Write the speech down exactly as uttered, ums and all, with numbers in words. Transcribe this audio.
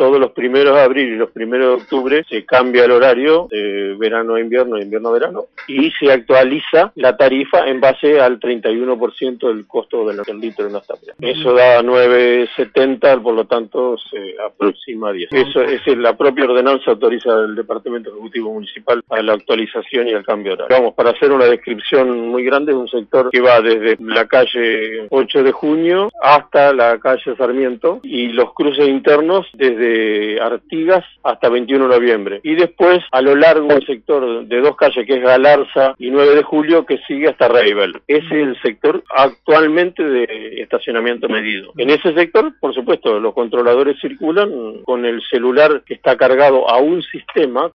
todos los primeros de abril y los primeros de octubre se cambia el horario de verano a invierno, de invierno a verano, y se actualiza la tarifa en base al treinta y uno por ciento del costo del litro de nafta. Eso da nueve setenta, por lo tanto se aproxima a diez. Eso es la propia ordenanza autoriza del Departamento Ejecutivo Municipal a la actualización y al cambio horario. Vamos, para hacer una descripción muy grande, es un sector que va desde la calle ocho de junio hasta la calle Sarmiento y los cruces internos desde Artigas hasta veintiuno de noviembre. Y después, a lo largo del sector de dos calles, que es Galarza y nueve de julio, que sigue hasta Reibel. Ese es el sector actualmente de estacionamiento medido. En ese sector, por supuesto, los controladores circulan con el celular que está cargado a un sistema